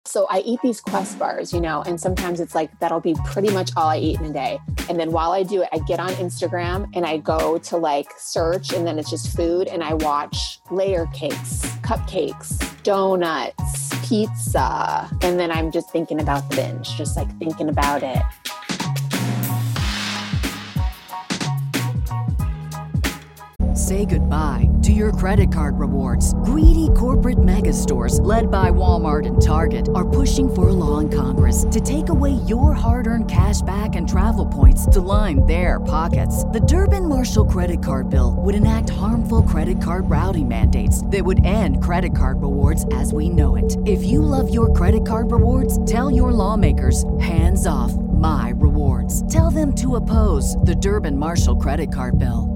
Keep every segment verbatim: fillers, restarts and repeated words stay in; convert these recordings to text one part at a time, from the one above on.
So I eat these Quest bars, you know, and sometimes it's like, that'll be pretty much all I eat in a day. And then while I do it, I get on Instagram and I go to like search, and then it's just food. And I watch layer cakes, cupcakes, donuts, pizza. And then I'm just thinking about the binge, just like thinking about it. Say goodbye to your credit card rewards. Greedy corporate mega stores, led by Walmart and Target, are pushing for a law in Congress to take away your hard-earned cash back and travel points to line their pockets. The Durbin-Marshall credit card bill would enact harmful credit card routing mandates that would end credit card rewards as we know it. If you love your credit card rewards, tell your lawmakers, hands off my rewards. Tell them to oppose the Durbin-Marshall credit card bill.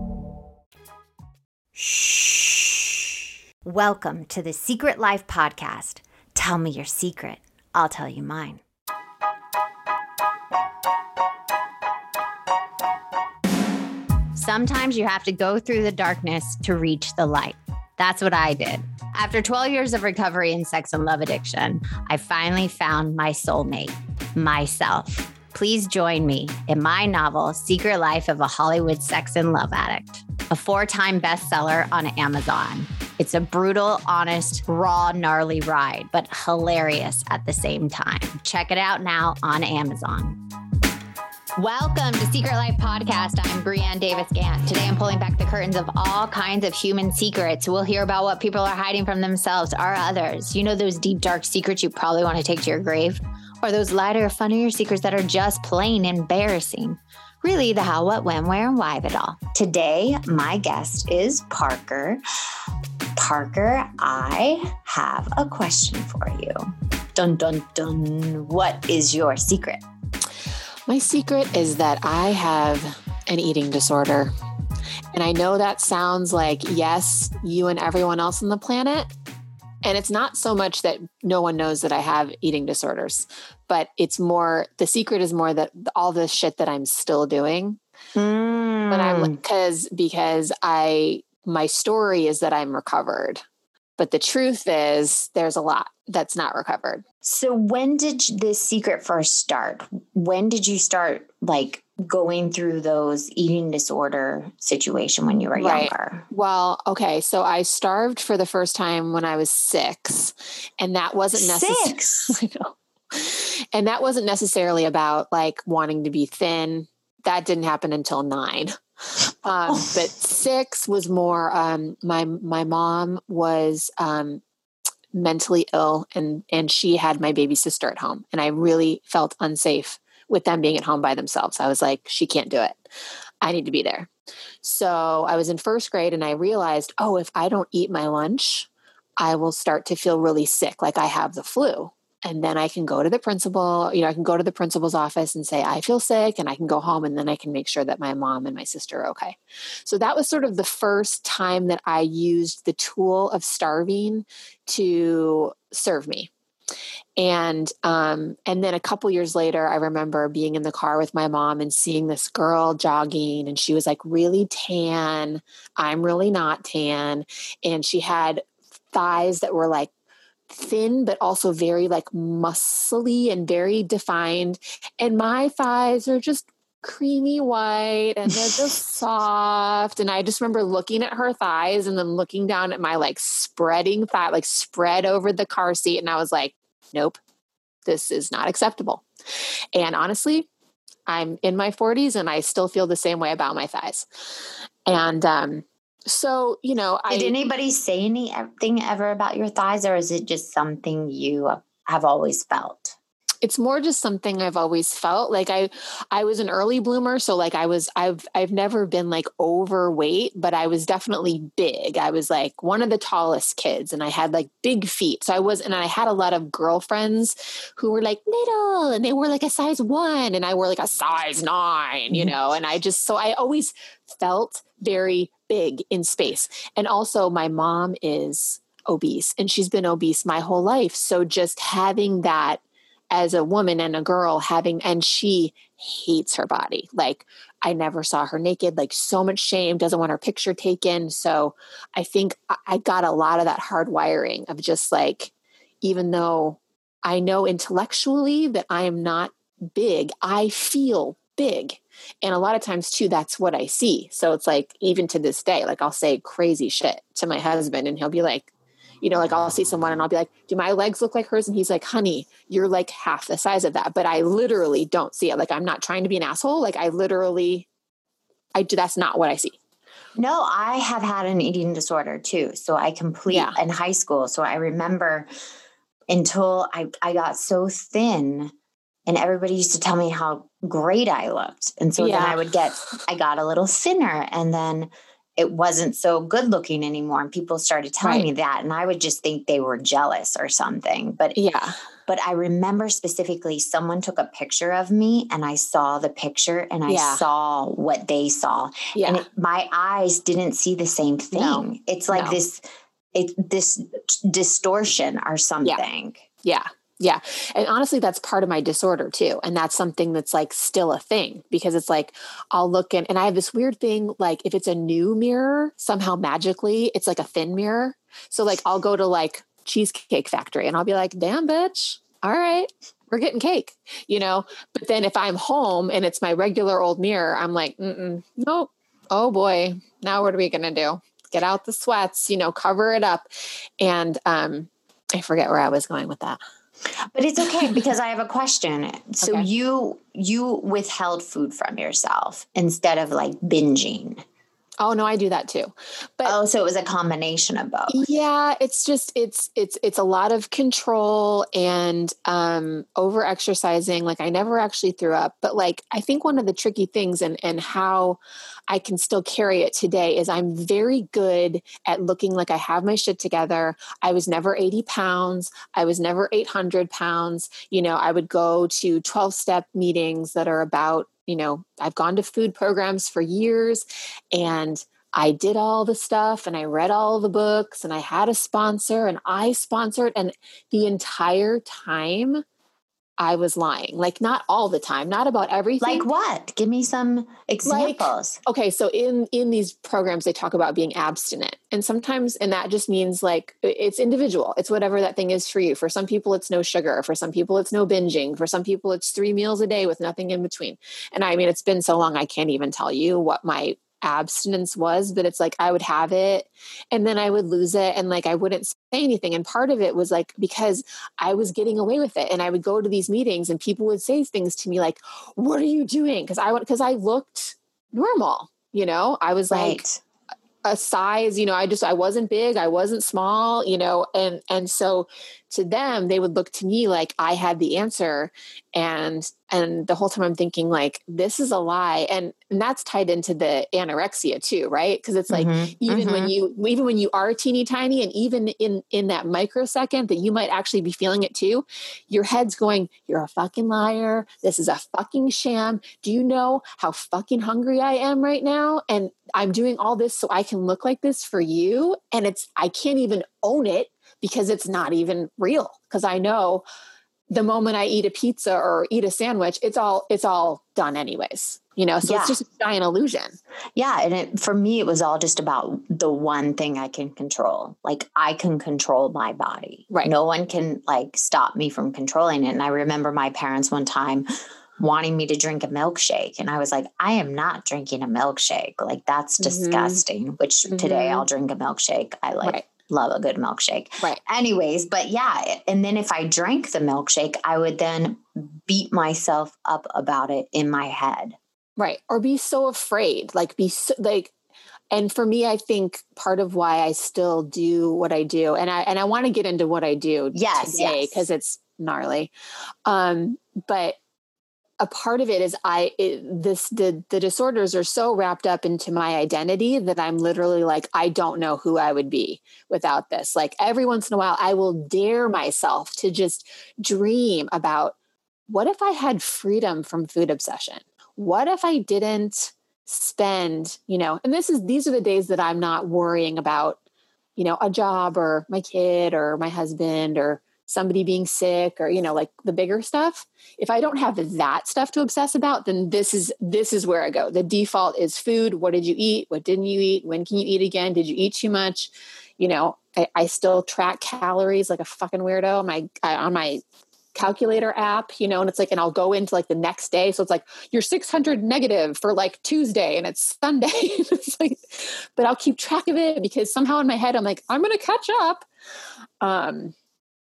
Shh. Welcome to the Secret Life Podcast. Tell me your secret. I'll tell you mine. Sometimes you have to go through the darkness to reach the light. That's what I did. After twelve years of recovery in sex and love addiction, I finally found my soulmate, myself. Please join me in my novel, Secret Life of a Hollywood Sex and Love Addict, a four-time bestseller on Amazon. It's a brutal, honest, raw, gnarly ride, but hilarious at the same time. Check it out now on Amazon. Welcome to Secret Life Podcast. I'm Brianne Davis-Gant. Today I'm pulling back the curtains of all kinds of human secrets. We'll hear about what people are hiding from themselves or others. You know those deep, dark secrets you probably want to take to your grave? Or those lighter, funnier secrets that are just plain embarrassing. Really, the how, what, when, where, and why of it all. Today, my guest is Parker. Parker, I have a question for you. Dun, dun, dun. What is your secret? My secret is that I have an eating disorder. And I know that sounds like, yes, you and everyone else on the planet. And it's not so much that no one knows that I have eating disorders, but it's more, the secret is more that all this shit that I'm still doing. Mm. But I'm because, because I, my story is that I'm recovered, but the truth is there's a lot that's not recovered. So when did this secret first start? When did you start like going through those eating disorder situation when you were right. younger? Well, okay. So I starved for the first time when I was six, and that wasn't necessarily, six. I know. And that wasn't necessarily about like wanting to be thin. That didn't happen until nine. Um, oh. But six was more, um, my, my mom was, um, mentally ill, and, and she had my baby sister at home, and I really felt unsafe with them being at home by themselves. I was like, she can't do it. I need to be there. So I was in first grade, and I realized, oh, if I don't eat my lunch, I will start to feel really sick. Like I have the flu. And then I can go to the principal, you know, I can go to the principal's office and say, I feel sick, and I can go home, and then I can make sure that my mom and my sister are okay. So that was sort of the first time that I used the tool of starving to serve me. And, um, and then a couple years later, I remember being in the car with my mom and seeing this girl jogging, and she was like really tan. I'm really not tan. And she had thighs that were like thin, but also very like muscly and very defined. And my thighs are just creamy white, and they're just soft. And I just remember looking at her thighs and then looking down at my like spreading thigh, like spread over the car seat. And I was like, nope, this is not acceptable. And honestly, I'm in my forties and I still feel the same way about my thighs. And, um, So, you know, Did I, anybody say anything ever about your thighs, or is it just something you have always felt? it's more just something I've always felt like I, I was an early bloomer. So like I was, I've, I've never been like overweight, but I was definitely big. I was like one of the tallest kids, and I had like big feet. So I was, and I had a lot of girlfriends who were like little, and they were like a size one, and I wore like a size nine, you know, and I just, so I always felt very big in space. And also my mom is obese, and she's been obese my whole life. So just having that as a woman and a girl having, and she hates her body. Like I never saw her naked, like so much shame, doesn't want her picture taken. So I think I got a lot of that hard wiring of just like, even though I know intellectually that I am not big. I feel big. And a lot of times too, that's what I see. So it's like, even to this day, like I'll say crazy shit to my husband and he'll be like, you know, like I'll see someone and I'll be like, do my legs look like hers? And he's like, honey, you're like half the size of that. But I literally don't see it. Like, I'm not trying to be an asshole. Like I literally, I do. That's not what I see. No, I have had an eating disorder too. So I complete Yeah. in high school. So I remember until I, I got so thin and everybody used to tell me how great I looked. And so Yeah. then I would get, I got a little thinner and then it wasn't so good looking anymore. And people started telling Right. me that. And I would just think they were jealous or something. But Yeah. But I remember specifically someone took a picture of me and I saw the picture and I Yeah. saw what they saw. Yeah. And it, my eyes didn't see the same thing. No. It's like No. this, it, this distortion or something. Yeah. Yeah. And honestly, that's part of my disorder too. And that's something that's like still a thing because it's like, I'll look in and I have this weird thing. Like if it's a new mirror, somehow magically it's like a thin mirror. So like, I'll go to like Cheesecake Factory and I'll be like, damn bitch. All right. We're getting cake, you know? But then if I'm home and it's my regular old mirror, I'm like, Mm-mm, nope. Oh boy. Now what are we going to do? Get out the sweats, you know, cover it up. And, um, I forget where I was going with that. But it's okay because I have a question. So Okay. you you withheld food from yourself instead of like binging. Oh no, I do that too. But oh, so it was a combination of both. Yeah, it's just it's it's it's a lot of control and um over exercising. Like I never actually threw up, but like I think one of the tricky things and and how I can still carry it today is I'm very good at looking like I have my shit together. I was never eighty pounds. I was never eight hundred pounds. You know, I would go to twelve step meetings that are about, you know, I've gone to food programs for years and I did all the stuff and I read all the books and I had a sponsor and I sponsored. And the entire time I was lying, like not all the time, not about everything. Like what? Give me some examples. Like, okay. So in, in these programs, they talk about being abstinent and sometimes, and that just means like, it's individual. It's whatever that thing is for you. For some people, it's no sugar. For some people, it's no binging. For some people, it's three meals a day with nothing in between. And I mean, it's been so long, I can't even tell you what my abstinence was, but it's like I would have it and then I would lose it and like I wouldn't say anything. And part of it was like because I was getting away with it and I would go to these meetings and people would say things to me like, what are you doing? Because I went because I looked normal, you know, I was Right. like a size, you know, I just I wasn't big, I wasn't small, you know, and and so to them, they would look to me like I had the answer. And, and the whole time I'm thinking like, this is a lie. And, and that's tied into the anorexia too, right? Cause it's like, Mm-hmm. even Mm-hmm. when you, even when you are teeny tiny and even in, in that microsecond that you might actually be feeling it too, your head's going, you're a fucking liar. This is a fucking sham. Do you know how fucking hungry I am right now? And I'm doing all this so I can look like this for you. And it's, I can't even own it because it's not even real. Cause I know the moment I eat a pizza or eat a sandwich, it's all, it's all done anyways, you know? So Yeah. it's just a giant illusion. Yeah. And it, for me, it was all just about the one thing I can control. Like I can control my body. Right. No one can like stop me from controlling it. And I remember my parents one time wanting me to drink a milkshake. And I was like, I am not drinking a milkshake. Like that's disgusting, mm-hmm. which mm-hmm. today I'll drink a milkshake. I like right. love a good milkshake. Right. Anyways, but yeah. And then if I drank the milkshake, I would then beat myself up about it in my head. Right. Or be so afraid, like be so, like, and for me, I think part of why I still do what I do, and I, and I want to get into what I do yes, today because yes. it's gnarly. Um, but a part of it is I, it, this, the, the disorders are so wrapped up into my identity that I'm literally like, I don't know who I would be without this. Like every once in a while, I will dare myself to just dream about what if I had freedom from food obsession? What if I didn't spend, you know, and this is, these are the days that I'm not worrying about, you know, a job or my kid or my husband or somebody being sick or, you know, like the bigger stuff. If I don't have that stuff to obsess about, then this is, this is where I go. The default is food. What did you eat? What didn't you eat? When can you eat again? Did you eat too much? You know, I, I still track calories like a fucking weirdo. My, I, on my calculator app, you know, and it's like, and I'll go into like the next day. So it's like, you're six hundred negative for like Tuesday and it's Sunday. It's like, but I'll keep track of it because somehow in my head, I'm like, I'm going to catch up. Um,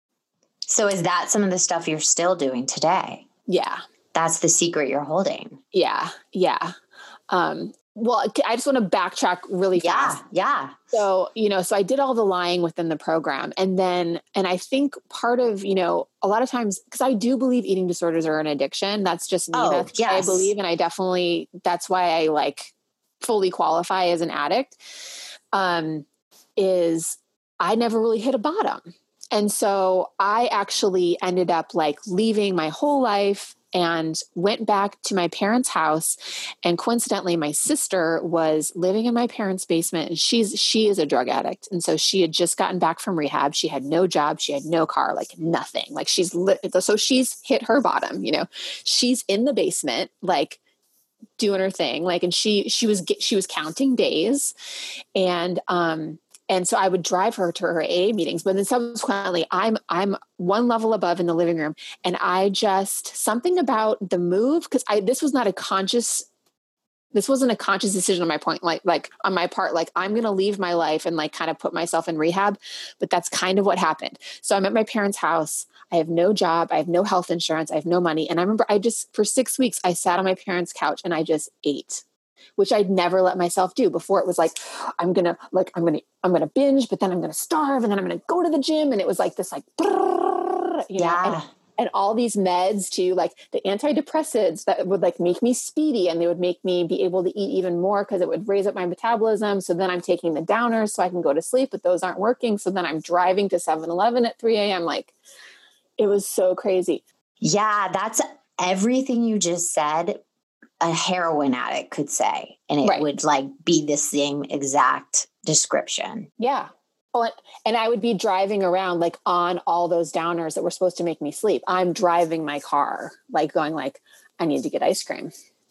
so is that some of the stuff you're still doing today? Yeah. That's the secret you're holding. Yeah. Yeah. Um, well, I just want to backtrack really fast. Yeah. Yeah. So, you know, so I did all the lying within the program. And then, and I think part of, you know, a lot of times, because I do believe eating disorders are an addiction. That's just me. Oh, That's yes. what I believe. And I definitely, that's why I like fully qualify as an addict, um, is I never really hit a bottom. And so I actually ended up like leaving my whole life and went back to my parents' house. And coincidentally, my sister was living in my parents' basement, and she's, she is a drug addict. And so she had just gotten back from rehab. She had no job. She had no car, like nothing, like she's lit. So she's hit her bottom, you know, she's in the basement, like doing her thing. Like, and she, she was, she was counting days. And, um, And so I would drive her to her A A meetings, but then subsequently I'm, I'm one level above in the living room. And I just, something about the move, cause I, this was not a conscious, this wasn't a conscious decision on my point, like, like on my part, like I'm going to leave my life and like kind of put myself in rehab, but that's kind of what happened. So I'm at my parents' house. I have no job. I have no health insurance. I have no money. And I remember I just, for six weeks, I sat on my parents' couch and I just ate, which I'd never let myself do before. It was like, I'm going to like, I'm going to, I'm going to binge, but then I'm going to starve and then I'm going to go to the gym. And it was like this, like, you know, yeah. and, and all these meds to like the antidepressants that would like make me speedy and they would make me be able to eat even more because it would raise up my metabolism. So then I'm taking the downers so I can go to sleep, but those aren't working. So then I'm driving to seven eleven at three a.m. Like it was so crazy. Yeah. That's everything you just said. A heroin addict could say, and it Right. would like be the same exact description. Yeah. Oh, and I would be driving around like on all those downers that were supposed to make me sleep. I'm driving my car, like going like, I need to get ice cream.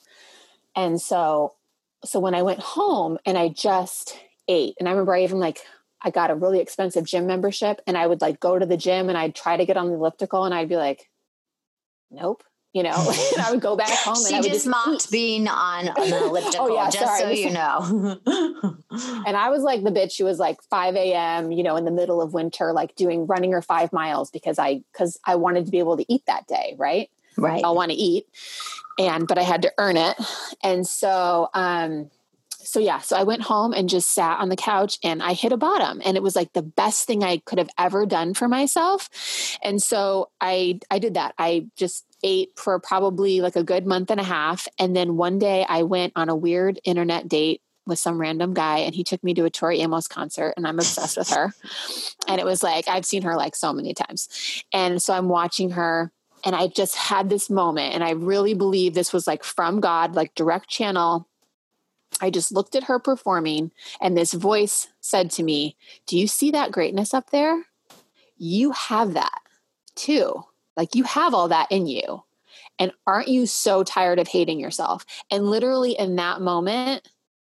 And so, so when I went home and I just ate, and I remember I even like, I got a really expensive gym membership and I would like go to the gym and I'd try to get on the elliptical and I'd be like, nope. You know, and I would go back home and she I would just just mocked eat. being on an elliptical, Oh, yeah, just sorry. so you know. And I was like the bitch who was like five a.m., you know, in the middle of winter, like doing running her five miles because I, because I wanted to be able to eat that day. Right. Right. I'll want to eat. And, but I had to earn it. And so, um, so yeah, so I went home and just sat on the couch and I hit a bottom and it was like the best thing I could have ever done for myself. And so I, I did that. I just ate for probably like a good month and a half. And then one day I went on a weird internet date with some random guy and he took me to a Tori Amos concert and I'm obsessed with her. And it was like, I've seen her like so many times. And so I'm watching her and I just had this moment and I really believe this was like from God, like direct channel. I just looked at her performing and this voice said to me, do you see that greatness up there? You have that too. Like you have all that in you. And aren't you so tired of hating yourself? And literally in that moment,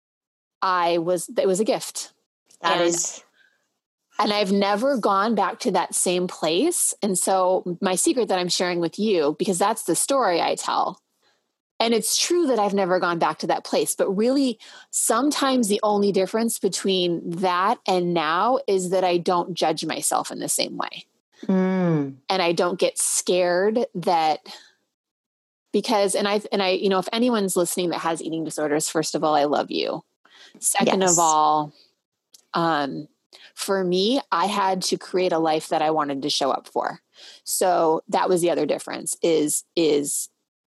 I was, it was a gift. That and, is. And I've never gone back to that same place. And so my secret that I'm sharing with you, because that's the story I tell. And it's true that I've never gone back to that place, but really sometimes the only difference between that and now is that I don't judge myself in the same way. Mm. And I don't get scared that because, and I, and I, you know, if anyone's listening that has eating disorders, first of all, I love you. Second Yes. of all, um, for me, I had to create a life that I wanted to show up for. So that was the other difference is, is,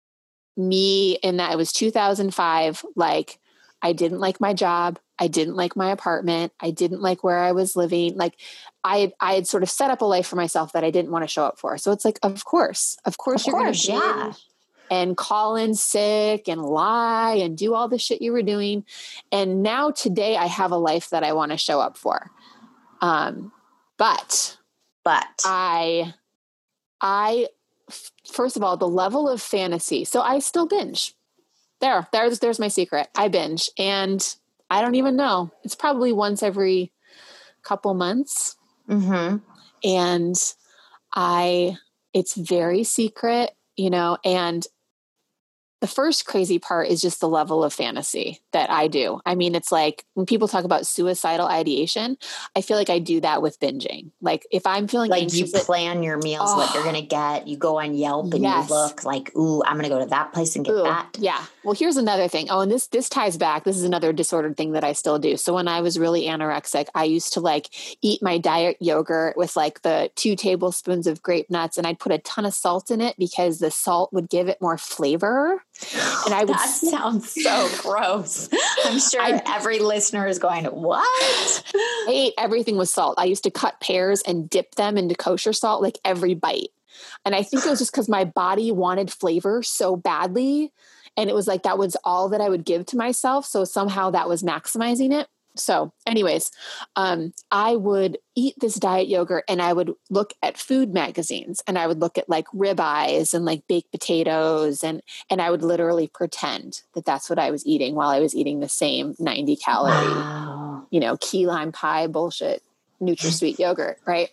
me in that it was two thousand five. Like I didn't like my job. I didn't like my apartment. I didn't like where I was living. Like I, I had sort of set up a life for myself that I didn't want to show up for. So it's like, of course, of course, Of you're course, going to yeah. and call in sick and lie and do all the shit you were doing. And now today I have a life that I want to show up for. Um, but, but I, I, first of all, the level of fantasy. So I still binge. There, there's, there's my secret. I binge and I don't even know. It's probably once every couple months. Mm-hmm. And I, it's very secret, you know, and the first crazy part is just the level of fantasy that I do. I mean, it's like when people talk about suicidal ideation, I feel like I do that with binging. Like if I'm feeling like anxious, you plan your meals, oh, what you're going to get, you go on Yelp and yes. you look like, ooh, I'm going to go to that place and get ooh, that. Yeah. Well, here's another thing. Oh, and this, this ties back. This is another disordered thing that I still do. So when I was really anorexic, I used to like eat my diet yogurt with like the two tablespoons of grape nuts, and I'd put a ton of salt in it because the salt would give it more flavor. And I would that sounds so gross. I'm sure I, every listener is going, what? I ate everything with salt. I used to cut pears and dip them into kosher salt, like every bite. And I think it was just because my body wanted flavor so badly. And it was like, that was all that I would give to myself. So somehow that was maximizing it. So anyways, um, I would eat this diet yogurt and I would look at food magazines and I would look at like ribeyes and like baked potatoes. And, and I would literally pretend that that's what I was eating while I was eating the same ninety calorie, wow. you know, key lime pie bullshit, NutraSweet yogurt. Right.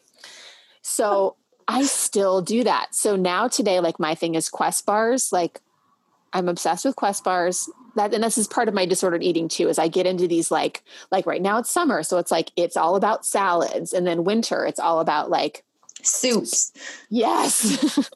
So I still do that. So now today, like my thing is Quest bars. Like I'm obsessed with Quest bars. That, and this is part of my disordered eating too, is I get into these, like, like right now it's summer. So it's like, it's all about salads, and then winter, it's all about like soups. Yes.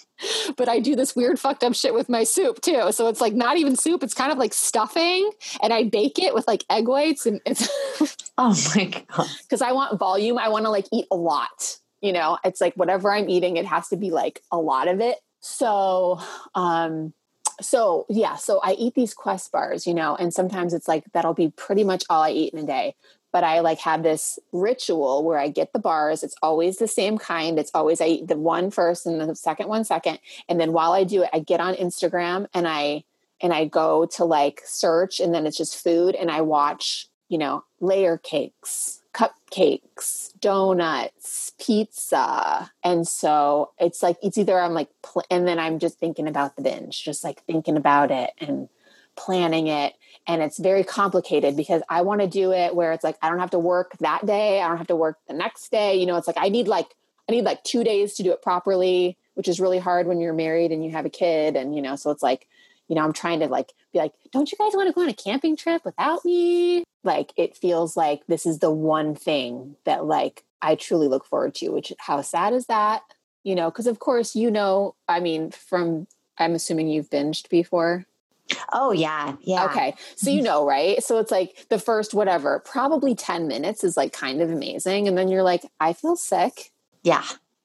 But I do this weird fucked up shit with my soup too. So it's like not even soup. It's kind of like stuffing, and I bake it with like egg whites, and it's, oh my God. Cause I want volume. I want to like eat a lot, you know, it's like whatever I'm eating, it has to be like a lot of it. So, um, So yeah, so I eat these Quest bars, you know, and sometimes it's like, that'll be pretty much all I eat in a day. But I like have this ritual where I get the bars. It's always the same kind. It's always, I eat the one first and the second one second. And then while I do it, I get on Instagram and I, and I go to like search, and then it's just food. And I watch, you know, layer cakes, cupcakes, donuts, pizza. And so it's like, it's either I'm like, pl- and then I'm just thinking about the binge, just like thinking about it and planning it. And it's very complicated because I want to do it where it's like, I don't have to work that day. I don't have to work the next day. You know, it's like, I need like, I need like two days to do it properly, which is really hard when you're married and you have a kid. And, you know, so it's like, you know, I'm trying to like, be like, don't you guys want to go on a camping trip without me? Like, it feels like this is the one thing that like, I truly look forward to, which how sad is that? You know, because of course, you know, I mean, from, I'm assuming you've binged before. Oh yeah. Yeah. Okay. So, you know, right. So it's like the first, whatever, probably ten minutes is like kind of amazing. And then you're like, I feel sick. Yeah.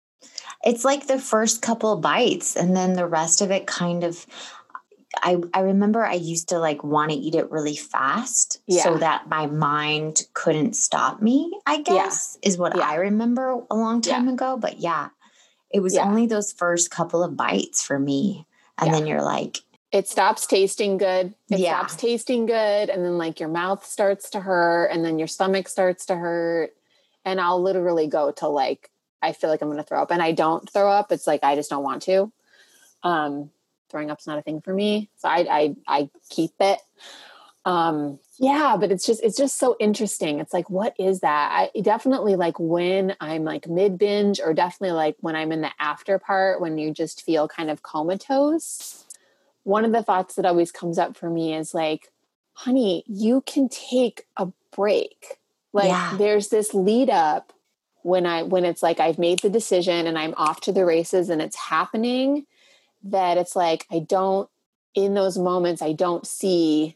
It's like the first couple of bites, and then the rest of it kind of, I, I remember I used to like want to eat it really fast yeah. so that my mind couldn't stop me, I guess, yeah. is what yeah. I remember a long time yeah. ago. But yeah, it was yeah. only those first couple of bites for me. And yeah. then you're like, it stops tasting good. It yeah. stops tasting good. And then like your mouth starts to hurt, and then your stomach starts to hurt. And I'll literally go to like, I feel like I'm going to throw up, and I don't throw up. It's like, I just don't want to. Um, Throwing up's not a thing for me. So I, I, I keep it. Um, yeah, but it's just, it's just so interesting. It's like, what is that? I definitely like when I'm like mid binge, or definitely like when I'm in the after part, when you just feel kind of comatose. One of the thoughts that always comes up for me is like, honey, you can take a break. Like yeah. there's this lead up when I, when it's like, I've made the decision and I'm off to the races and it's happening, that it's like, I don't, in those moments, I don't see,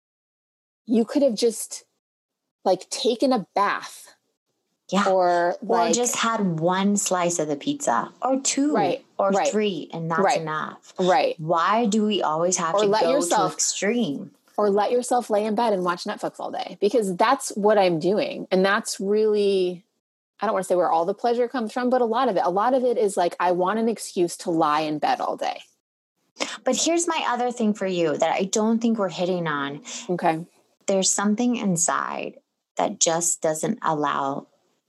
you could have just like taken a bath. Yeah. Or like, or just had one slice of the pizza, or two right, or right, three, and that's right, enough. Right. Why do we always have or to let go yourself, to extreme? Or let yourself lay in bed and watch Netflix all day, because that's what I'm doing. And that's really, I don't want to say where all the pleasure comes from, but a lot of it, a lot of it is like, I want an excuse to lie in bed all day. But here's my other thing for you that I don't think we're hitting on. Okay. There's something inside that just doesn't allow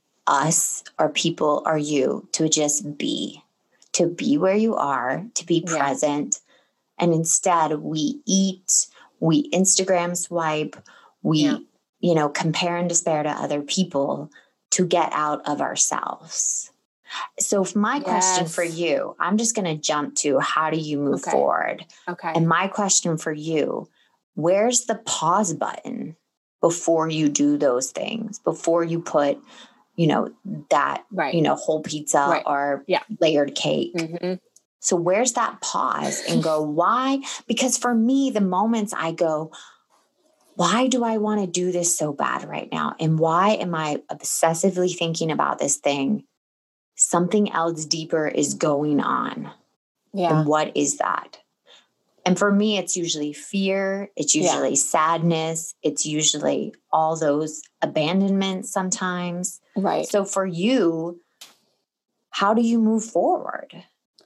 us or people or you to just be, to be where you are, to be yeah. present. And instead we eat, we Instagram swipe, we, yeah. you know, compare and despair to other people to get out of ourselves. So if my yes. question for you, I'm just going to jump to how do you move okay. forward? Okay. And my question for you, where's the pause button before you do those things, before you put, you know, that, right. you know, whole pizza right. or yeah. layered cake? Mm-hmm. So where's that pause and go, why? Because for me, the moments I go, why do I want to do this so bad right now? And why am I obsessively thinking about this thing? Something else deeper is going on. Yeah. And what is that? And for me, it's usually fear. It's usually yeah. sadness. It's usually all those abandonments sometimes. Right. So for you, how do you move forward?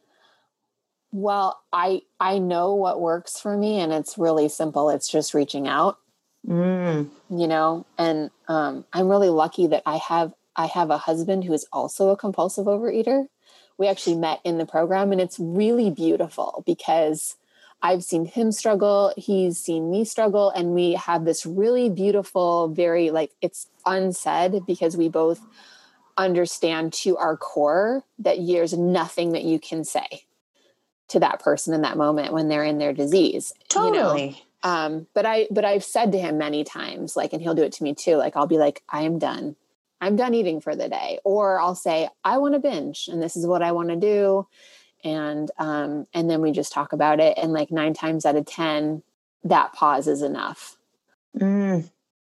Well, I, I know what works for me, and it's really simple. It's just reaching out, mm. you know, and um, I'm really lucky that I have, I have a husband who is also a compulsive overeater. We actually met in the program, and it's really beautiful because I've seen him struggle. He's seen me struggle. And we have this really beautiful, very like it's unsaid because we both understand to our core that there's nothing that you can say to that person in that moment when they're in their disease. Totally. You know? Um, but I, but I've said to him many times, like, and he'll do it to me too. Like, I'll be like, I am done. I'm done eating for the day. Or I'll say, I want to binge and this is what I want to do. And, um, and then we just talk about it. And like nine times out of ten, that pause is enough. Mm.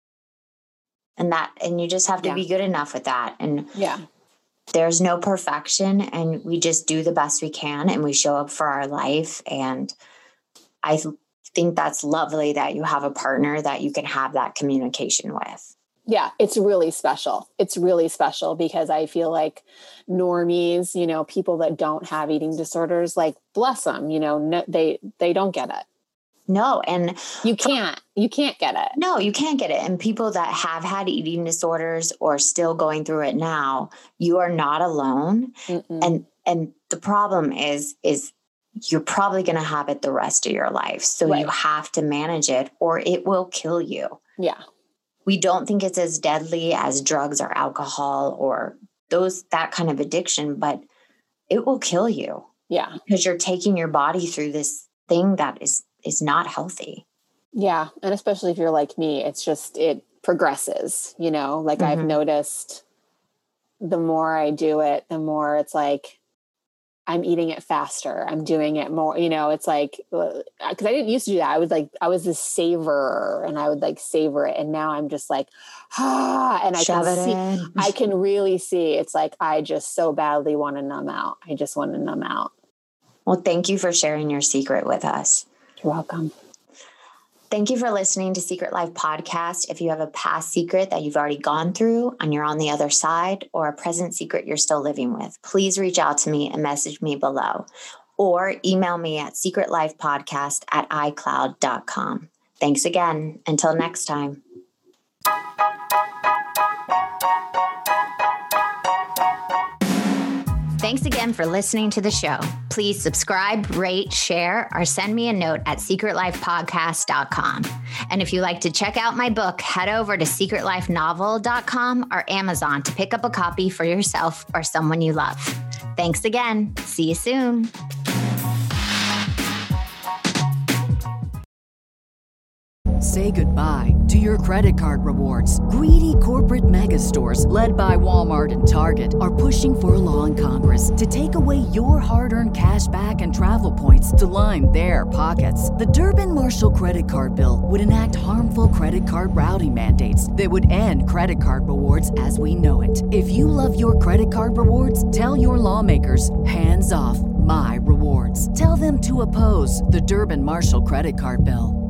And that, and you just have to yeah. be good enough with that. And yeah, there's no perfection, and we just do the best we can and we show up for our life. And I th- think that's lovely that you have a partner that you can have that communication with. Yeah, it's really special. It's really special because I feel like normies, you know, people that don't have eating disorders, like bless them, you know, no, they, they don't get it. No. And you can't, you can't get it. No, you can't get it. And people that have had eating disorders or still going through it now, you are not alone. Mm-mm. And, and the problem is, is you're probably going to have it the rest of your life. So right. you have to manage it or it will kill you. Yeah. We don't think it's as deadly as drugs or alcohol or those, that kind of addiction, but it will kill you. Yeah. Because you're taking your body through this thing that is, is not healthy. Yeah. And especially if you're like me, it's just, it progresses, you know, like mm-hmm. I've noticed the more I do it, the more it's like, I'm eating it faster. I'm doing it more, you know, it's like, cause I didn't used to do that. I was like, I was a savorer and I would like savor it. And now I'm just like, ah, and I Shove can it see, in. I can really see it's like, I just so badly want to numb out. I just want to numb out. Well, thank you for sharing your secret with us. You're welcome. Thank you for listening to Secret Life Podcast. If you have a past secret that you've already gone through and you're on the other side, or a present secret you're still living with, please reach out to me and message me below, or email me at secretlifepodcast at icloud dot com. Thanks again. Until next time. Thanks again for listening to the show. Please subscribe, rate, share, or send me a note at secret life podcast dot com. And if you'd like to check out my book, head over to secret life novel dot com or Amazon to pick up a copy for yourself or someone you love. Thanks again. See you soon. Say goodbye to your credit card rewards. Greedy corporate mega stores, led by Walmart and Target, are pushing for a law in Congress to take away your hard-earned cash back and travel points to line their pockets. The Durbin-Marshall credit card bill would enact harmful credit card routing mandates that would end credit card rewards as we know it. If you love your credit card rewards, tell your lawmakers, hands off my rewards. Tell them to oppose the Durbin-Marshall credit card bill.